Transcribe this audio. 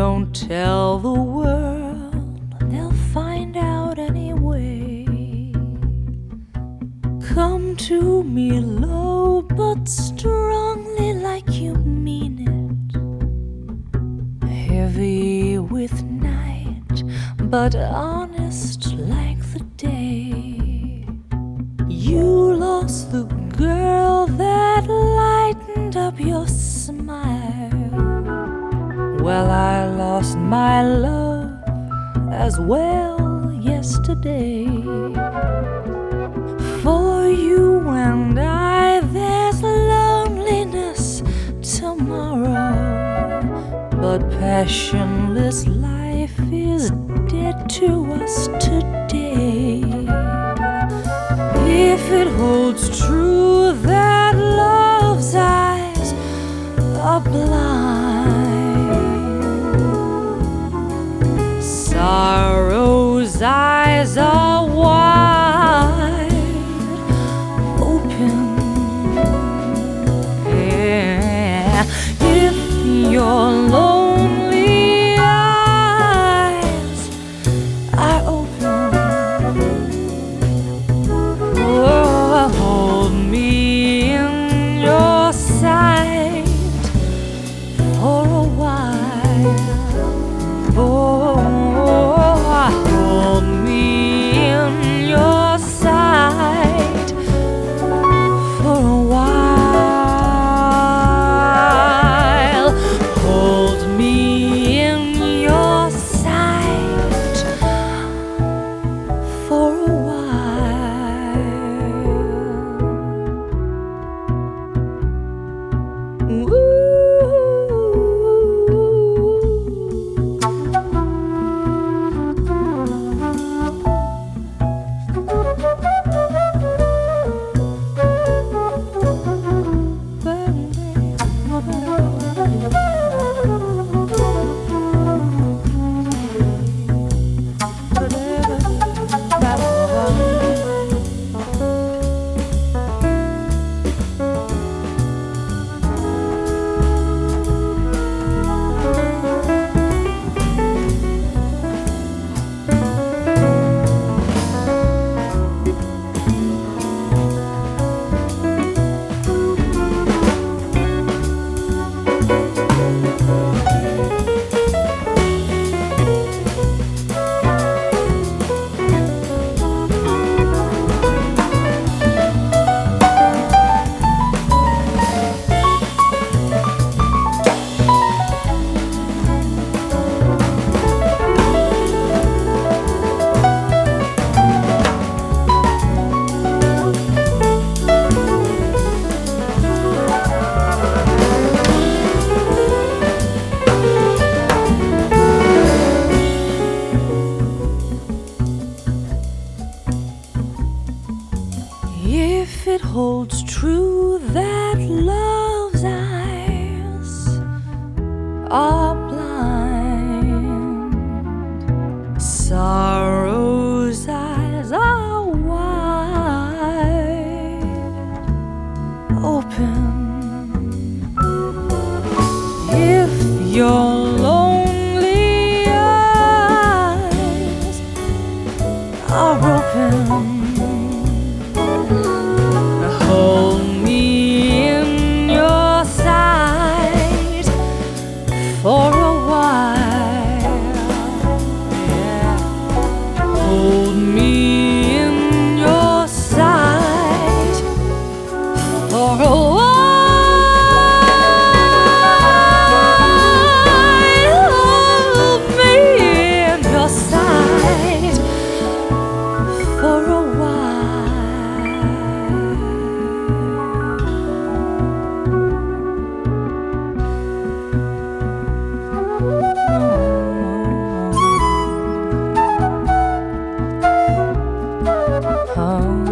Don't tell the world, they'll find out anyway. Come to me low but strongly, like you mean it. Heavy with night but honest like the day. You lost the girl that lightened up your smile. Well, I lost my love as well yesterday. For you and I, there's loneliness tomorrow, but passionless life is dead to us today. If it holds true that love's eyes are blind, sorrow's eyes are wide open. Yeah. If you're lonely eyes are open, oh, hold me in your sight for a while. Oh, hold me in your sight for a while. Hold me in your sight for a while. Ooh. If it holds true that love's eyes are blind, sorrow's eyes are wide open. If your lonely eyes are open, hold me in your sight for a while. Yeah. Hold me in your sight for a while. Hold me in your sight for a while.